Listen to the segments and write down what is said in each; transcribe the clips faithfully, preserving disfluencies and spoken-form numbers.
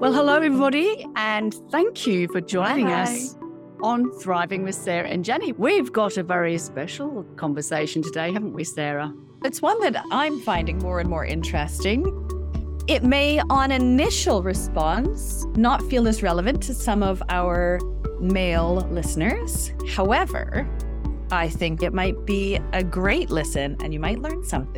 Well, hello, everybody, and thank you for joining Hi. us on Thriving with Sarah and Jenny. We've got a very special conversation today, haven't we, Sarah? It's one that I'm finding more and more interesting. It may, on initial response, not feel as relevant to some of our male listeners. However, I think it might be a great listen and you might learn something.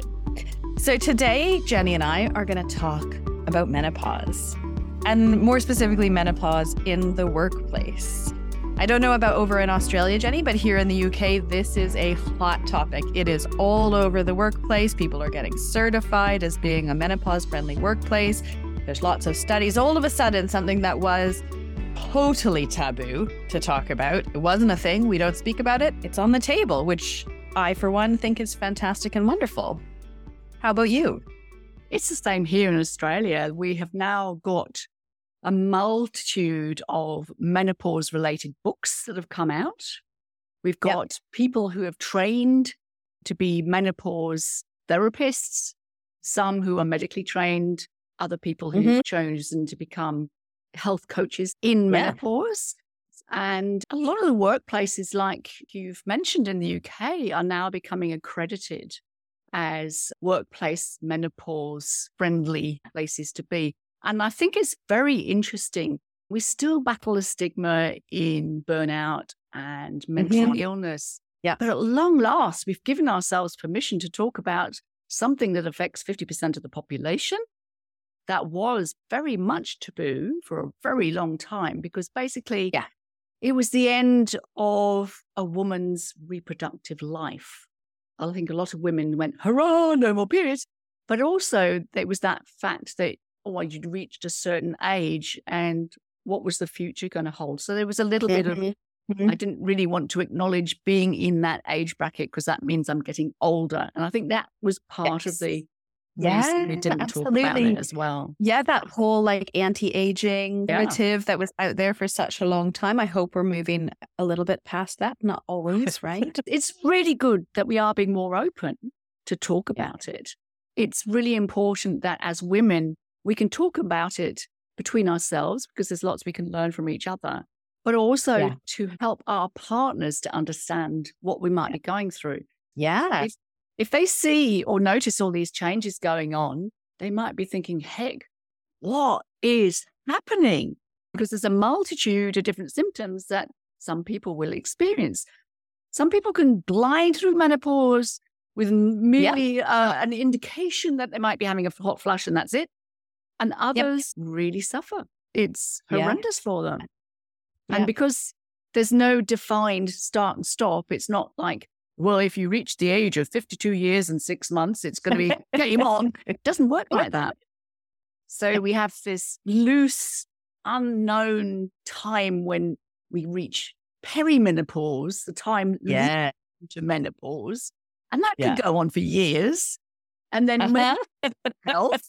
So today, Jenny and I are going to talk about menopause, and more specifically, menopause in the workplace. I don't know about over in Australia, Jenny, but here in the U K, this is a hot topic. It is all over the workplace. People are getting certified as being a menopause-friendly workplace. There's lots of studies. All of a sudden, something that was totally taboo to talk about. It wasn't a thing. We don't speak about it. It's on the table, which I, for one, think is fantastic and wonderful. How about you? It's the same here in Australia. We have now got a multitude of menopause-related books that have come out. We've got yep. people who have trained to be menopause therapists, some who are medically trained, other people who've mm-hmm. chosen to become health coaches in menopause. Yeah. And a lot of the workplaces, like you've mentioned in the U K, are now becoming accredited as workplace menopause-friendly places to be. And I think it's very interesting. We still battle a stigma in burnout and mental mm-hmm. illness. Yeah. But at long last, we've given ourselves permission to talk about something that affects fifty percent of the population that was very much taboo for a very long time, because basically yeah. it was the end of a woman's reproductive life. I think a lot of women went, hurrah, no more periods. But also there was that fact that or you'd reached a certain age and what was the future going to hold? So there was a little mm-hmm. bit of, mm-hmm. I didn't really want to acknowledge being in that age bracket because that means I'm getting older. And I think that was part yes. of the yeah, reason we didn't absolutely. talk about it as well. Yeah, that whole like anti-aging yeah. narrative that was out there for such a long time. I hope we're moving a little bit past that. Not always, right? It's really good that we are being more open to talk about yeah. it. It's really important that as women, we can talk about it between ourselves because there's lots we can learn from each other, but also yeah. to help our partners to understand what we might yeah. be going through. Yeah. If, if they see or notice all these changes going on, they might be thinking, heck, what is happening? Because there's a multitude of different symptoms that some people will experience. Some people can glide through menopause with merely yeah. uh, an indication that they might be having a hot flush and that's it. And others yep. really suffer. It's horrendous yeah. for them. Yeah. And because there's no defined start and stop, it's not like, well, if you reach the age of fifty-two years and six months, it's going to be game on. It doesn't work like that. So we have this loose, unknown time when we reach perimenopause, the time yeah. leading to menopause. And that yeah. could go on for years. And then uh-huh. health.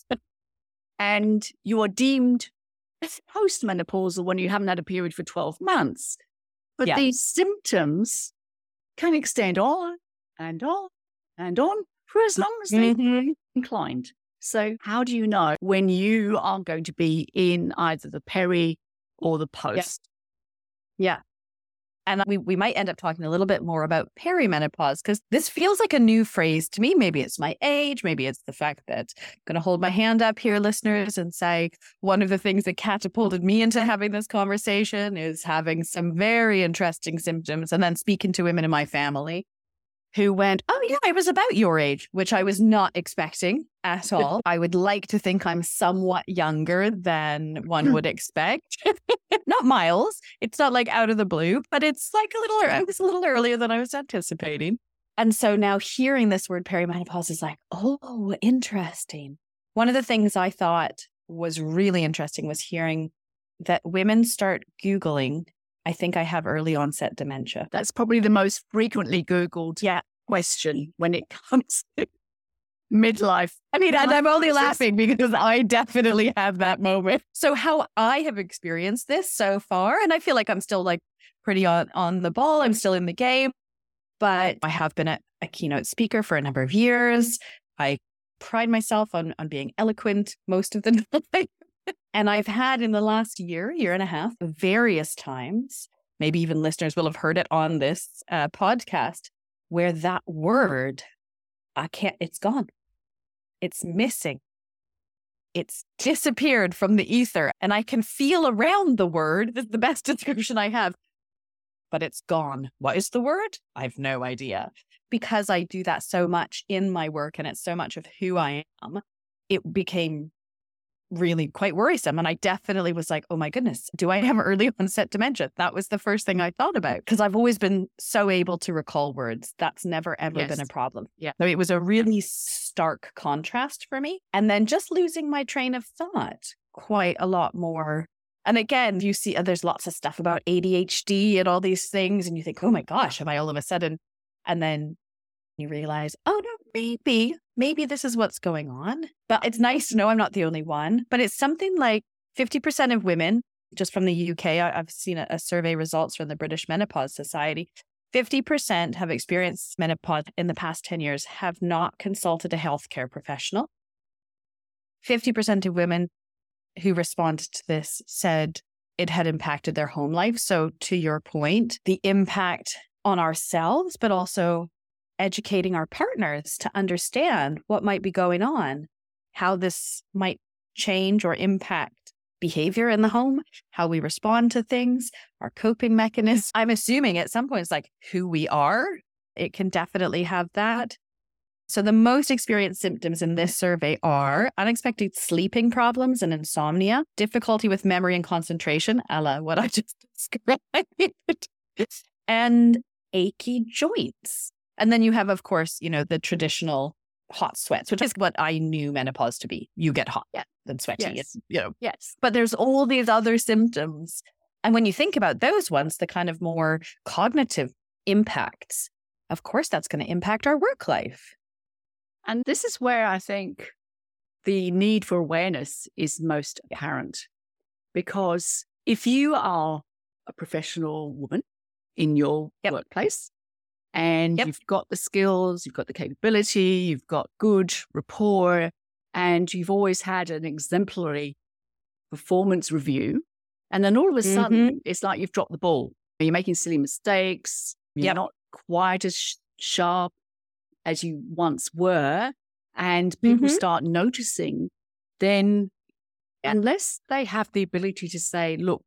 And you are deemed postmenopausal when you haven't had a period for twelve months. But yeah. these symptoms can extend on and on and on for as long as they're mm-hmm. inclined. So how do you know when you are going to be in either the peri or the post? Yeah. yeah. And we, we might end up talking a little bit more about perimenopause because this feels like a new phrase to me. Maybe it's my age. Maybe it's the fact that I'm going to hold my hand up here, listeners, and say one of the things that catapulted me into having this conversation is having some very interesting symptoms and then speaking to women in my family who went, oh, yeah, I was about your age, which I was not expecting at all. I would like to think I'm somewhat younger than one would expect. Not miles. It's not like out of the blue, but it's like a little, I was a little earlier than I was anticipating. And so now hearing this word perimenopause is like, oh, interesting. One of the things I thought was really interesting was hearing that women start Googling, I think I have early onset dementia. That's probably the most frequently Googled yeah. question when it comes to midlife. I mean, and I'm only laughing because I definitely have that moment. So how I have experienced this so far, and I feel like I'm still like pretty on, on the ball. I'm still in the game, but I have been a, a keynote speaker for a number of years. I pride myself on, on being eloquent most of the time. And I've had in the last year, year and a half, various times, maybe even listeners will have heard it on this uh, podcast, where that word, I can't, it's gone. It's missing. It's disappeared from the ether. And I can feel around the word. This is the best description I have. But it's gone. What is the word? I have no idea. Because I do that so much in my work and it's so much of who I am, it became really quite worrisome. And I definitely was like, oh my goodness, do I have early onset dementia? That was the first thing I thought about because I've always been so able to recall words. That's never, ever Yes. been a problem. Yeah. So it was a really stark contrast for me. And then just losing my train of thought quite a lot more. And again, you see, uh, there's lots of stuff about A D H D and all these things. And you think, oh my gosh, am I all of a sudden? And then you realize, oh no, maybe, maybe this is what's going on. But it's nice to know I'm not the only one. But it's something like fifty percent of women, just from the U K, I, I've seen a, a survey results from the British Menopause Society. fifty percent have experienced menopause in the past ten years, have not consulted a healthcare professional. fifty percent of women who responded to this said it had impacted their home life. So to your point, the impact on ourselves, but also educating our partners to understand what might be going on, how this might change or impact behavior in the home, how we respond to things, our coping mechanisms. I'm assuming at some point it's like who we are. It can definitely have that. So the most experienced symptoms in this survey are unexpected sleeping problems and insomnia, difficulty with memory and concentration, a la what I just described, and achy joints. And then you have, of course, you know, the traditional hot sweats, which is what I knew menopause to be. You get hot Yeah. and sweaty. Yes. It's, you know, Yes. but there's all these other symptoms. And when you think about those ones, the kind of more cognitive impacts, of course, that's going to impact our work life. And this is where I think the need for awareness is most apparent. Because if you are a professional woman in your Yep. workplace and Yep. you've got the skills, you've got the capability, you've got good rapport, and you've always had an exemplary performance review, and then all of a sudden, Mhm. it's like you've dropped the ball. You're making silly mistakes. You're Yep. not quite as sh- sharp as you once were, and people Mhm. start noticing, then Yeah. unless they have the ability to say, look,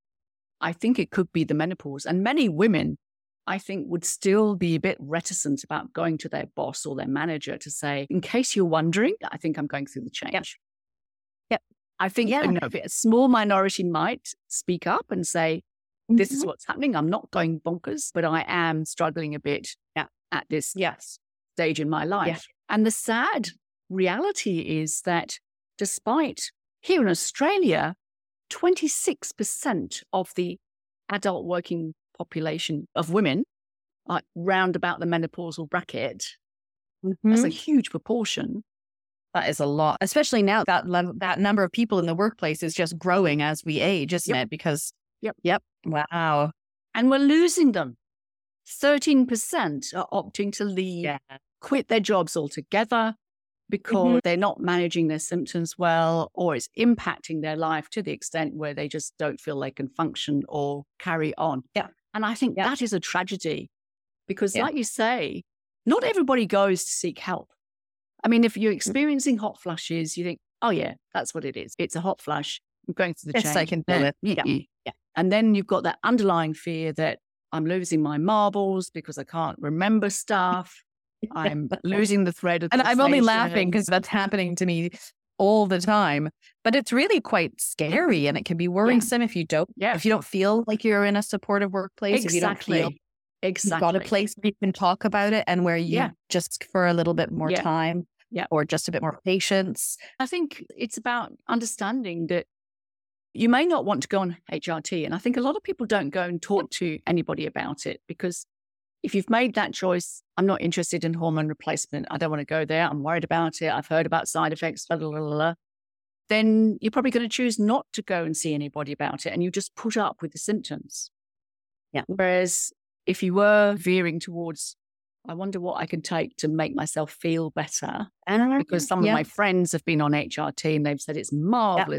I think it could be the menopause. And many women, I think, would still be a bit reticent about going to their boss or their manager to say, in case you're wondering, I think I'm going through the change. Yep. Yep. I think Yeah. you know, a small minority might speak up and say, this is Mhm. what's happening. I'm not going bonkers, but I am struggling a bit Yeah. at this Yes. stage in my life. Yeah. And the sad reality is that despite here in Australia, twenty-six percent of the adult working population of women are round about the menopausal bracket. That's a Mhm. huge proportion. That is a lot, especially now that level, that number of people in the workplace is just growing as we age, isn't Yep. it? Because, Yep. Yep. Wow. And we're losing them. thirteen percent are opting to leave, Yeah. quit their jobs altogether because Mhm. they're not managing their symptoms well, or it's impacting their life to the extent where they just don't feel they can function or carry on. Yeah. And I think Yeah. that is a tragedy because, Yeah. like you say, not everybody goes to seek help. I mean, if you're experiencing hot flushes, you think, oh, yeah, that's what it is. It's a hot flush. I'm going through the Yes, change. I can feel it. Yeah. Mm-mm. Yeah. And then you've got that underlying fear that I'm losing my marbles because I can't remember stuff. I'm losing the thread of And I'm only conversation. laughing because that's happening to me all the time. But it's really quite scary and it can be worrisome if you don't Yeah. if you don't feel like you're in a supportive workplace, if you don't feel Exactly. Exactly. you've got a place where you can talk about it and where you Yeah. just for a little bit more Yeah. time Yeah. or just a bit more patience. I think it's about understanding that you may not want to go on H R T. And I think a lot of people don't go and talk to anybody about it because if you've made that choice, I'm not interested in hormone replacement. I don't want to go there. I'm worried about it. I've heard about side effects, blah, blah, blah, blah. Then you're probably going to choose not to go and see anybody about it. And you just put up with the symptoms. Yeah. Whereas if you were veering towards, I wonder what I can take to make myself feel better, because some Yeah. of my friends have been on H R T and they've said it's marvelous. And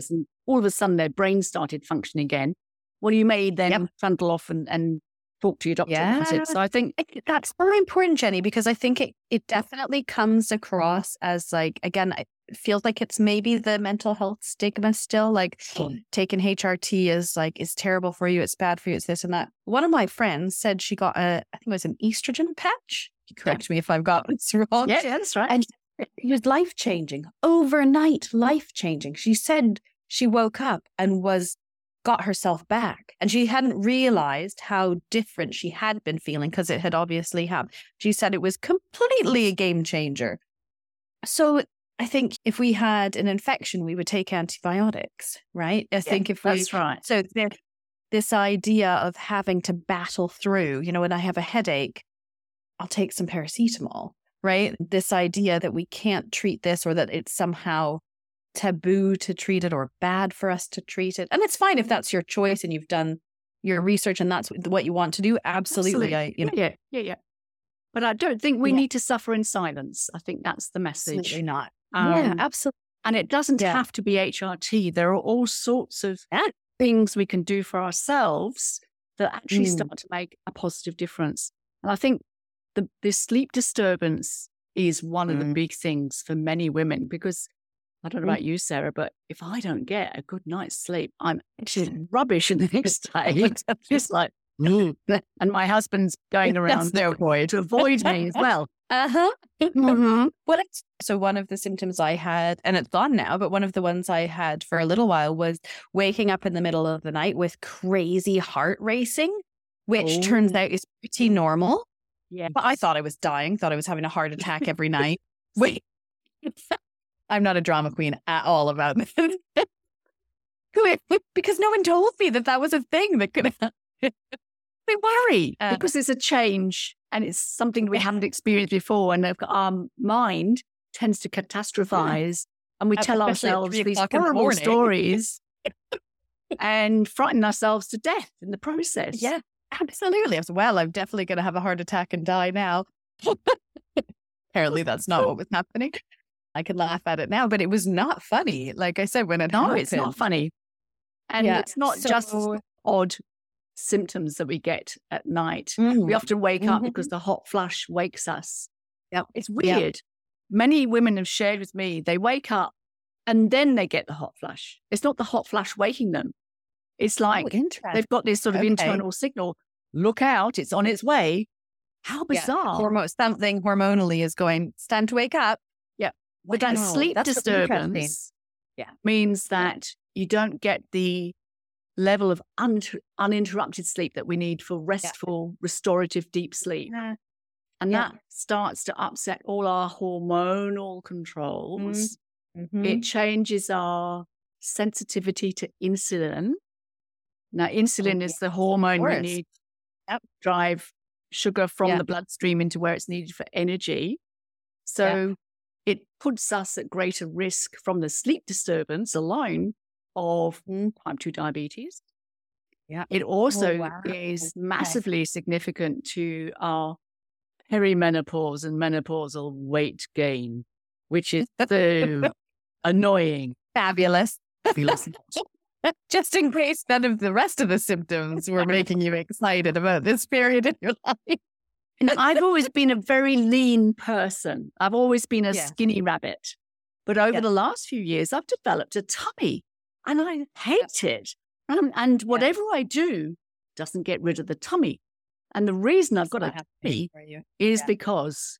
all of a sudden their brain started functioning again. Well, you may then yep. trundle off and, and talk to your doctor yeah. about it. So I think that's very important, Jenny, because I think it, it definitely comes across as like, again, it feels like it's maybe the mental health stigma still, like mm. taking H R T is like, is terrible for you. It's bad for you. It's this and that. One of my friends said she got a, I think it was an estrogen patch. Correct yeah. me if I've got this wrong. Yeah, yeah, that's right. And it was life-changing, overnight life-changing. She said she woke up and was got herself back. And she hadn't realized how different she had been feeling because it had obviously happened. She said it was completely a game changer. So I think if we had an infection, we would take antibiotics, right? I yeah, think if we... That's right. So there, this idea of having to battle through, you know, when I have a headache, I'll take some paracetamol, right? This idea that we can't treat this or that it's somehow taboo to treat it or bad for us to treat it. And it's fine if that's your choice and you've done your research and that's what you want to do. Absolutely. Absolutely. I, you know. Yeah, yeah, yeah. But I don't think we yeah. need to suffer in silence. I think that's the message. Absolutely not. Um, yeah, absolutely. And it doesn't yeah. have to be H R T. There are all sorts of yeah. things we can do for ourselves that actually mm. start to make a positive difference. And I think the, the sleep disturbance is one of mm. the big things for many women because I don't know about you, Sarah, but if I don't get a good night's sleep, I'm actually rubbish in the next day. Just like, mm. and my husband's going around no point. to avoid me as well. Uh-huh. mm-hmm. Well, it's, so one of the symptoms I had, and it's gone now, but one of the ones I had for a little while was waking up in the middle of the night with crazy heart racing, which oh. turns out is pretty normal. Yeah. But I thought I was dying, thought I was having a heart attack every night. Wait. I'm not a drama queen at all about this. Because no one told me that that was a thing that could happen. They worry uh, because it's a change and it's something we haven't experienced before. And our mind tends to catastrophize yeah. and we tell ourselves these horrible the stories and frighten ourselves to death in the process. Yeah, absolutely. As well, I'm definitely going to have a heart attack and die now. Apparently that's not what was happening. I can laugh at it now, but it was not funny. Like I said, when it no, happened. it's not funny. And yeah, it's not so... just odd symptoms that we get at night. Mm. We often wake mm-hmm. up because the hot flush wakes us. Yeah, it's weird. Yep. Many women have shared with me, they wake up and then they get the hot flush. It's not the hot flush waking them. It's like oh, they've got this sort of okay. internal signal. Look out, it's on its way. How bizarre. Yeah. Hormone, something hormonally is going, stand to wake up. Yeah. But wow. that sleep That's disturbance yeah. means that you don't get the level of un- uninterrupted sleep that we need for restful, yeah. restorative, deep sleep. Yeah. And yeah. that starts to upset all our hormonal controls. Mm-hmm. It changes our sensitivity to insulin. Now, insulin oh, is the hormone we need yep. to drive sugar from yeah. the bloodstream into where it's needed for energy. So yeah. it puts us at greater risk from the sleep disturbance alone of type two diabetes. Yeah. It also oh, wow. is massively okay. significant to our perimenopause and menopausal weight gain, which is so annoying. Fabulous. Fabulous. Just in case none of the rest of the symptoms were making you excited about this period in your life. And I've always been a very lean person. I've always been a yeah. skinny rabbit. But over yeah. the last few years, I've developed a tummy and I hate yeah. it. Um, and whatever yeah. I do doesn't get rid of the tummy. And the reason I've got a tummy is yeah. because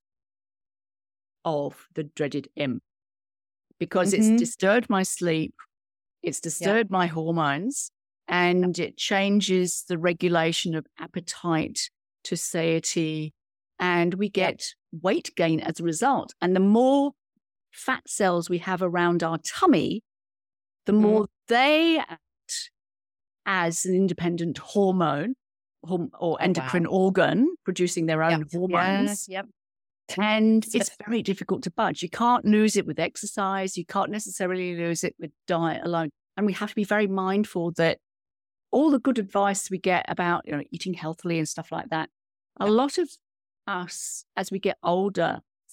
of the dreaded M. Because mm-hmm. it's disturbed my sleep. It's disturbed yeah. my hormones and it changes the regulation of appetite to satiety, and we get yeah. weight gain as a result. And the more fat cells we have around our tummy, the more mm. they act as an independent hormone or endocrine oh, wow. organ producing their own yep. hormones. Yeah. Yep. And it's very difficult to budge. You can't lose it with exercise. You can't necessarily lose it with diet alone. And we have to be very mindful that all the good advice we get about, you know, eating healthily and stuff like that, a lot of us, as we get older, think,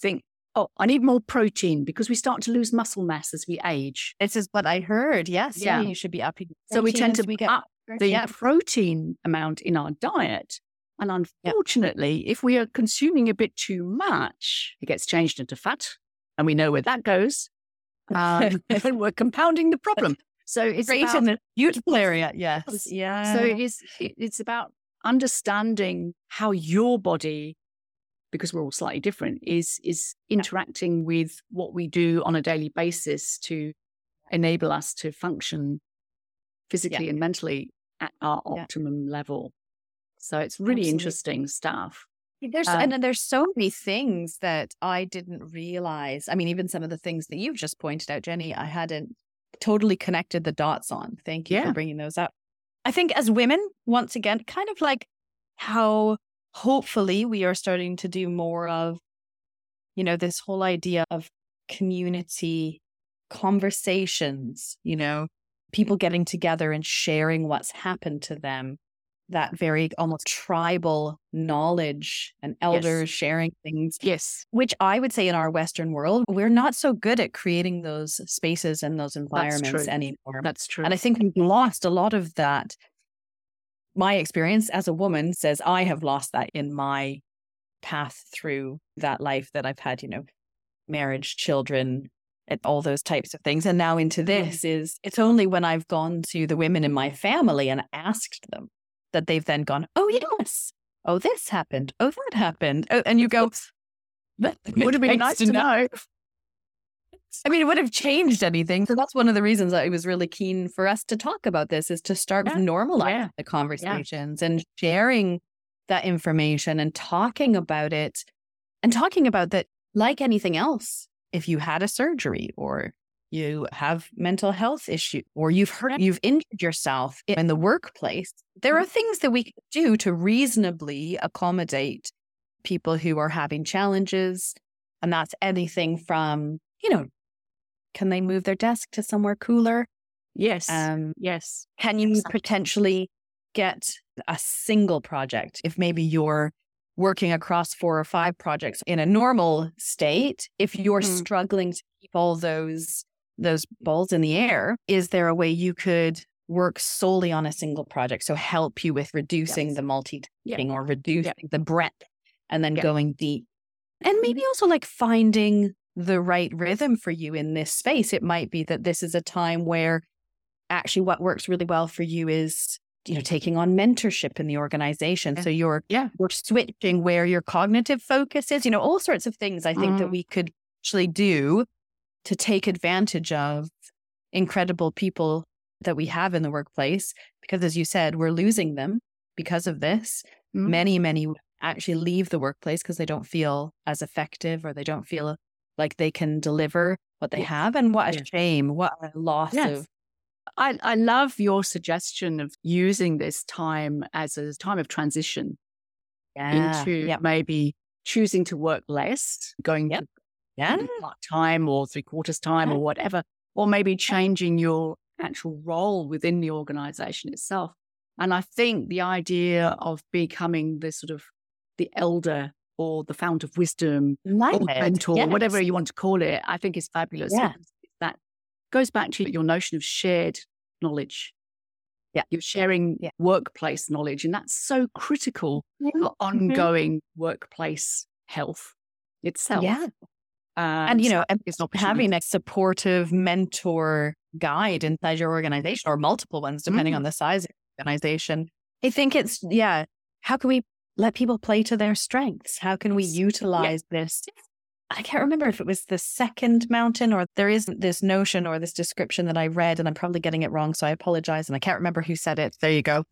oh, I need more protein because we start to lose muscle mass as we age. This is what I heard. Yes. Yeah. Yeah. You should be upping. So we tend to we get up the yeah. protein amount in our diet. And unfortunately, yeah. if we are consuming a bit too much, it gets changed into fat. And we know where that goes. Um, and we're compounding the problem. So it's great about, in the beautiful area. Yes. Yeah. So it is, it's about understanding how your body, because we're all slightly different, is is interacting with what we do on a daily basis to enable us to function physically yeah. and mentally at our yeah. optimum level. So it's really Absolutely. Interesting stuff. There's um, and then there's so many things that I didn't realize. I mean, even some of the things that you've just pointed out, Jenny, I hadn't totally connected the dots on. Thank you yeah. for bringing those up. I think as women, once again, kind of like how hopefully we are starting to do more of, you know, this whole idea of community conversations, you know, people getting together and sharing what's happened to them, that very almost tribal knowledge and elders yes. sharing things. Yes. Which I would say in our Western world, we're not so good at creating those spaces and those environments anymore. That's true. And I think we've lost a lot of that. My experience as a woman says I have lost that in my path through that life that I've had, you know, marriage, children, and all those types of things. And now into this mm. is, it's only when I've gone to the women in my family and asked them that they've then gone, oh, yes. Oh, this happened. Oh, that happened. Oh, and you go, that would have been nice to know. know. I mean, it would have changed anything. So that's one of the reasons I was really keen for us to talk about this, is to start yeah. normalizing yeah. the conversations yeah. and sharing that information and talking about it, and talking about that like anything else. If you had a surgery or you have mental health issue or you've hurt, you've injured yourself in the workplace, there are things that we can do to reasonably accommodate people who are having challenges. And that's anything from, you know, can they move their desk to somewhere cooler? Yes. Um, yes. Can you potentially get a single project if maybe you're working across four or five projects in a normal state? If you're mm-hmm. struggling to keep all those those balls in the air, is there a way you could work solely on a single project? So help you with reducing yes. the multitasking yeah. or reducing yeah. the breadth and then yeah. going deep. And maybe also like finding the right rhythm for you in this space. It might be that this is a time where actually what works really well for you is, you know, taking on mentorship in the organization. Yeah. So you're, yeah, we're switching where your cognitive focus is, you know, all sorts of things I think mm. that we could actually do to take advantage of incredible people that we have in the workplace. Because as you said, we're losing them because of this. Mm. Many, many actually leave the workplace because they don't feel as effective or they don't feel like they can deliver what they yes. have. And what a yes. shame, what a loss yes. of. I, I love your suggestion of using this time as a time of transition yeah. into yep. maybe choosing to work less, going yep. to yeah. part-time or three-quarters time yeah. or whatever, or maybe changing your actual role within the organization itself. And I think the idea of becoming the sort of the elder or the fount of wisdom like or mentor, yes. whatever you want to call it, I think is fabulous. Yeah. That goes back to your notion of shared knowledge. Yeah. You're sharing yeah. workplace knowledge, and that's so critical mm-hmm. for ongoing workplace health itself. Yeah. Um, and, you know, so having a supportive mentor guide inside your organization, or multiple ones, depending mm. on the size of the organization. I think it's, yeah, how can we let people play to their strengths? How can we utilize yeah. this? I can't remember if it was the second mountain, or there is this notion or this description that I read, and I'm probably getting it wrong, so I apologize. And I can't remember who said it. There you go.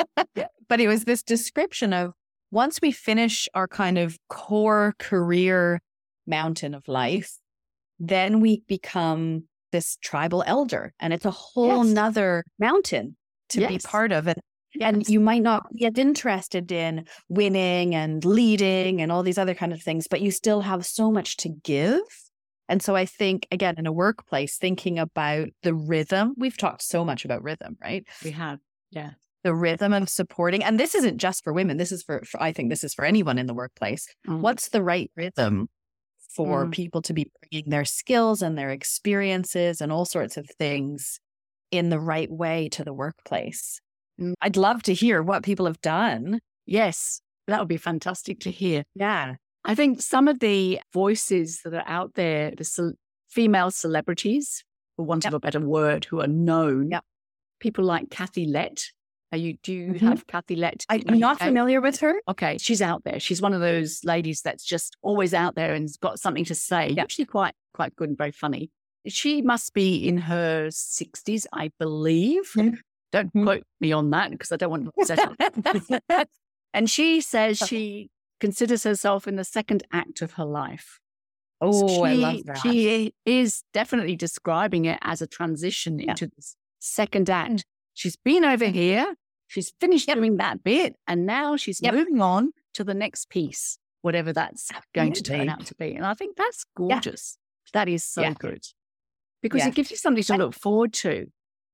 But it was this description of once we finish our kind of core career mountain of life, then we become this tribal elder. And it's a whole yes. nother mountain to yes. be part of. And Yes. And you might not get interested in winning and leading and all these other kind of things, but you still have so much to give. And so I think, again, in a workplace, thinking about the rhythm, we've talked so much about rhythm, right? We have. Yeah. The rhythm of supporting. And this isn't just for women. This is for, for I think this is for anyone in the workplace. Mm. What's the right rhythm for Mm. people to be bringing their skills and their experiences and all sorts of things in the right way to the workplace. Mm. I'd love to hear what people have done. Yes, that would be fantastic to hear. Yeah. I think some of the voices that are out there, the ce- female celebrities, for want Yep. of a better word, who are known, Yep. people like Kathy Lett. Are you, do you Mhm. have Kathy Lett? I, in I'm the not U K? familiar with her. Okay, she's out there. She's one of those ladies that's just always out there and's got something to say. Yep. Usually quite quite good and very funny. She must be in her sixties, I believe. Mhm. Don't Mhm. quote me on that because I don't want to upset her. And she says she considers herself in the second act of her life. So Oh, I love she, that. she is definitely describing it as a transition Yeah. into this second act. She's been over here, she's finished Yep. doing that bit, and now she's Yep. moving on to the next piece, whatever that's going to turn Absolutely. out to be. And I think that's Yeah. gorgeous. That is so Yeah. good because Yeah. it gives you something to I- look forward to.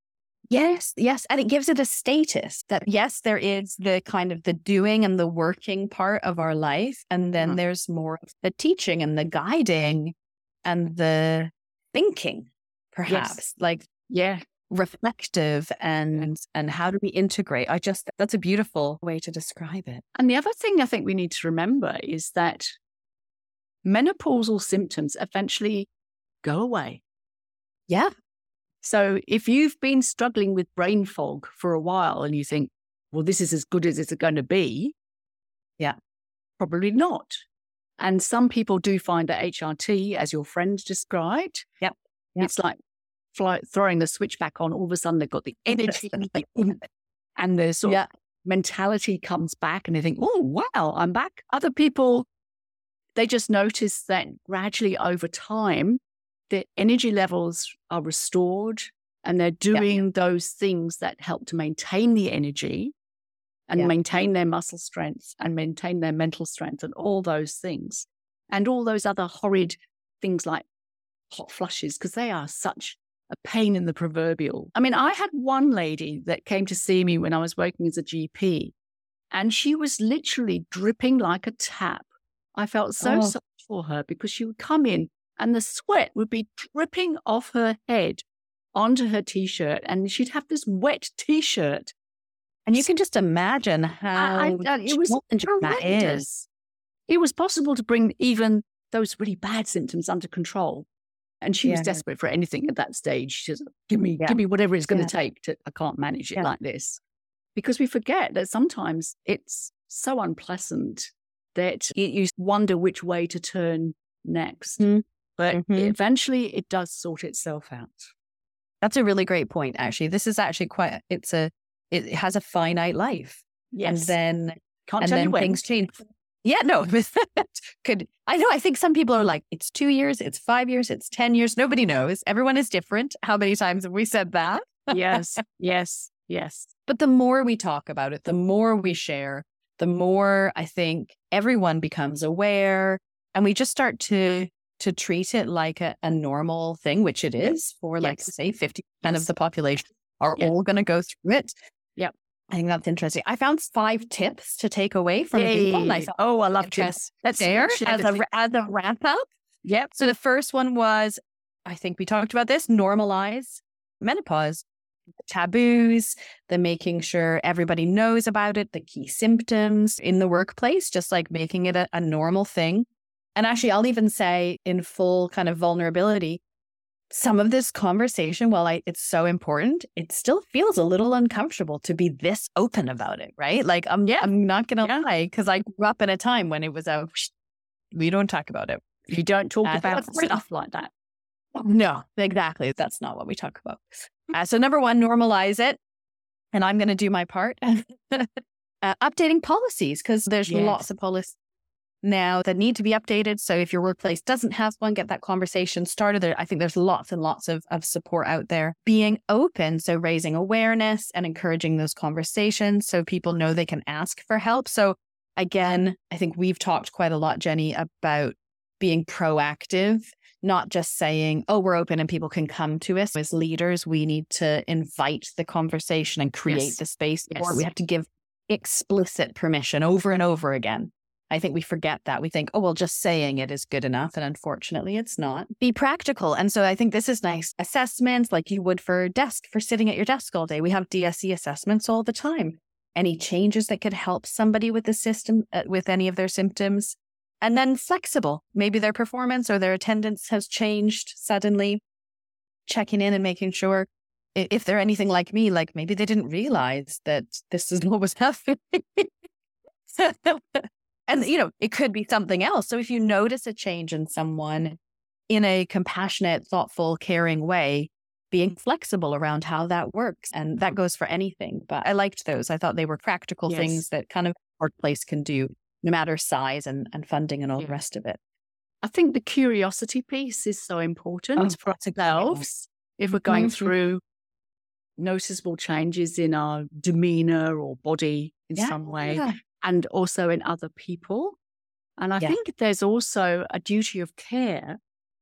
Yes, yes. And it gives it a status that, yes, there is the kind of the doing and the working part of our life. And then Mhm. there's more of the teaching and the guiding and the thinking, perhaps, like Yeah. reflective and and how do we integrate? I just, that's a beautiful way to describe it. And the other thing I think we need to remember is that menopausal symptoms eventually go away. Yeah. So if you've been struggling with brain fog for a while and you think, well, this is as good as it's going to be. Yeah. Probably not. And some people do find that H R T, as your friend described, Yep. Yep. it's like fly, throwing the switch back on. All of a sudden, they've got the energy and the sort Yeah. of mentality comes back and they think, oh, wow, I'm back. Other people, they just notice that gradually over time, their energy levels are restored and they're doing those things that help to maintain the energy and Yeah. maintain their muscle strength and maintain their mental strength and all those things. And all those other horrid things like hot flushes, because they are such a pain in the proverbial. I mean, I had one lady that came to see me when I was working as a G P, and she was literally dripping like a tap. I felt so Oh. sorry for her because she would come in and the sweat would be dripping off her head onto her T-shirt, and she'd have this wet T-shirt. And you can just imagine how I, I, it was challenging that is. horrendous. It was possible to bring even those really bad symptoms under control. And she was Yeah. desperate for anything at that stage. She said, give me, Yeah. give me whatever it's going to Yeah. take to, I can't manage it Yeah. like this. Because we forget that sometimes it's so unpleasant that you, you wonder which way to turn next. Mm. But Mhm. eventually it does sort itself out. That's a really great point, actually. This is actually quite, it's a, it has a finite life. Yes. And then, Can't and tell you then when. things change. Yeah, no, could, I know, I think some people are like, it's two years, it's five years, it's ten years. Nobody knows. Everyone is different. How many times have we said that? Yes, yes, yes. But the more we talk about it, the more we share, the more I think everyone becomes aware, and we just start to to treat it like a, a normal thing, which it is for like, Yes. say, fifty percent Yes. of the population are Yes. all going to go through it. Yep. I think that's interesting. I found five tips to take away from people. And I Yay. thought, Oh, I love interest tips. Let's there share as the a, tips. as a wrap up. Yep. So the first one was, I think we talked about this, normalize menopause. The taboos, the making sure everybody knows about it, the key symptoms in the workplace, just like making it a, a normal thing. And actually, I'll even say in full kind of vulnerability, some of this conversation, while I, it's so important, it still feels a little uncomfortable to be this open about it, right? Like, I'm, Yeah. I'm not going to Yeah. lie, because I grew up in a time when it was a, we don't talk about it. You don't talk Uh, about that's pretty- stuff like that. No, exactly. That's not what we talk about. Uh, so number one, normalize it. And I'm going to do my part. uh, updating policies, because there's Yes. lots of policies now that need to be updated. So if your workplace doesn't have one, get that conversation started. There, I think there's lots and lots of, of support out there. Being open, so raising awareness and encouraging those conversations so people know they can ask for help. So again, I think we've talked quite a lot, Jenny, about being proactive, not just saying, oh, we're open and people can come to us. As leaders, we need to invite the conversation and create Yes. the space. Yes. Or we have to give explicit permission over and over again. I think we forget that. We think, oh, well, just saying it is good enough. And unfortunately, it's not. Be practical. And so I think this is nice. Assessments like you would for desk, for sitting at your desk all day. We have D S E assessments all the time. Any changes that could help somebody with the system, uh, with any of their symptoms. And then flexible. Maybe their performance or their attendance has changed suddenly. Checking in and making sure if they're anything like me, like maybe they didn't realize that this is what was happening. And, you know, it could be something else. So if you notice a change in someone in a compassionate, thoughtful, caring way, being flexible around how that works. And that goes for anything. But I liked those. I thought they were practical Yes. things that kind of workplace can do, no matter size and, and funding and all Yeah. the rest of it. I think the curiosity piece is so important Oh, for that's a great one. ourselves if we're going Mhm. through noticeable changes in our demeanor or body in Yeah. some way, and also in other people. And I Yeah. think there's also a duty of care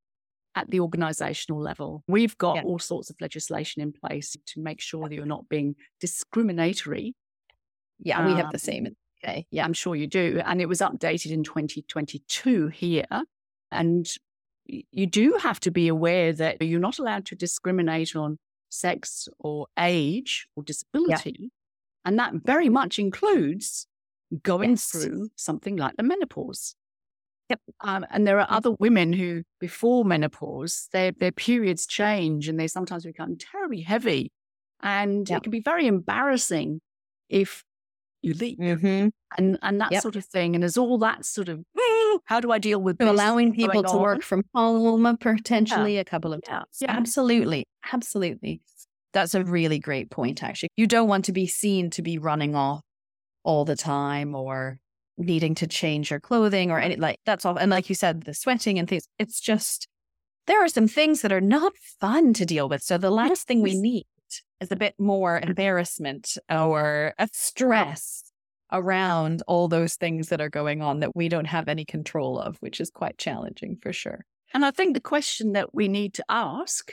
at the organizational level. We've got Yeah. all sorts of legislation in place to make sure that you're not being discriminatory. Yeah, we have Um, the same. in the U K. Yeah, I'm sure you do. And it was updated in twenty twenty-two here. And y- you do have to be aware that you're not allowed to discriminate on sex or age or disability. And that very much includes going Yes. through something like the menopause. Yep. Um, and there are Yep. other women who, before menopause, their, their periods change and they sometimes become terribly heavy. And Yep. it can be very embarrassing if you leak Mm-hmm. and, and that Yep. sort of thing. And there's all that sort of, "Mm, how do I deal with So this?" allowing people going to on? work from home potentially a couple of Yeah. times. Yeah. Absolutely. Absolutely. That's a really great point, actually. You don't want to be seen to be running off all the time or needing to change your clothing or any like that's all. And like you said, the sweating and things, it's just, there are some things that are not fun to deal with. So the last thing we Yes. need is a bit more embarrassment or a stress around all those things that are going on that we don't have any control of, which is quite challenging for sure. And I think the question that we need to ask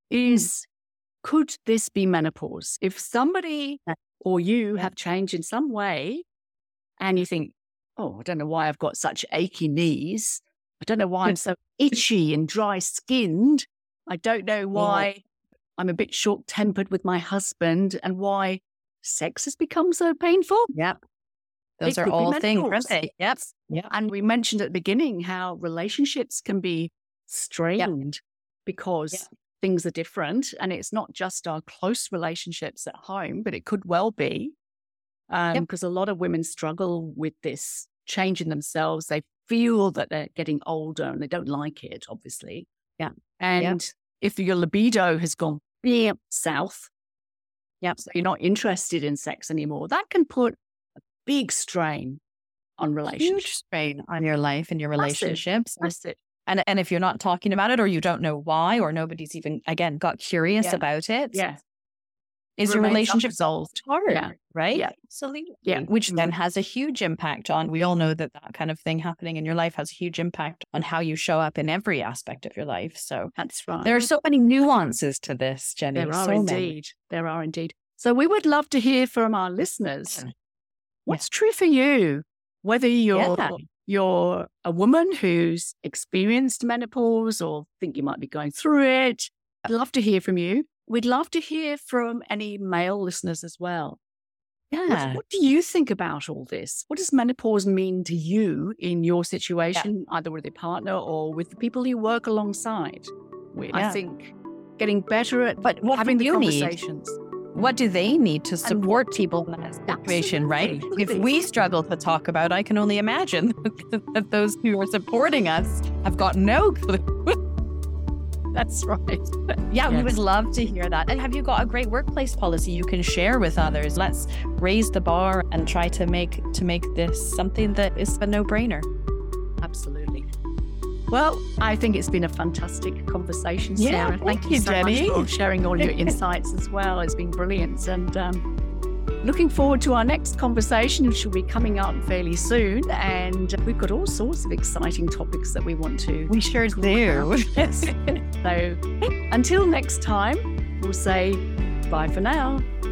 is, could this be menopause? If somebody Yeah. or you Yeah. have changed in some way and you think, oh, I don't know why I've got such achy knees. I don't know why I'm so itchy and dry skinned. I don't know why I'm a bit short tempered with my husband and why sex has become so painful. Yep. Those It are could be all things, menopause. aren't they? Yep. Yep. And we mentioned at the beginning how relationships can be strained because Yep. things are different. And it's not just our close relationships at home, but it could well be. Yep. Because a lot of women struggle with this change in themselves. They feel that they're getting older and they don't like it, obviously. Yeah. And if your libido has gone south, Yep. so you're not interested in sex anymore, that can put a big strain on Huge relationships. strain on your life and your Massive. relationships. That's it. And and if you're not talking about it or you don't know why or nobody's even, again, got curious Yeah. about it, Yeah. is your Remains relationship unresolved. hard, Yeah. right? Yeah. Absolutely. Yeah. Which then has a huge impact on, we all know that that kind of thing happening in your life has a huge impact on how you show up in every aspect of your life. So That's right. there are so many nuances to this, Jenny. There are so indeed. many. There are indeed. So we would love to hear from our listeners. Yeah. What's true for you? Whether you're Yeah. you're a woman who's experienced menopause or think you might be going through it, I'd love to hear from you. We'd love to hear from any male listeners as well. What, Yeah. what do you think about all this? What does menopause mean to you in your situation, either with your partner or with the people you work alongside with? Yeah. I think getting better at But what having do the you need? conversations. What do they need to support people in that situation, right? If Absolutely. we struggle to talk about, I can only imagine that those who are supporting us have got no clue. That's right. Yeah, we Yes. would love to hear that. And have you got a great workplace policy you can share with others? Let's raise the bar and try to make to make this something that is a no-brainer. Absolutely. Well, I think it's been a fantastic conversation, Yeah, Sarah. thank you, so Jenny. much for sharing all your insights as well. It's been brilliant. And um, looking forward to our next conversation, which will be coming up fairly soon. And we've got all sorts of exciting topics that we want to. We sure do. So until next time, we'll say bye for now.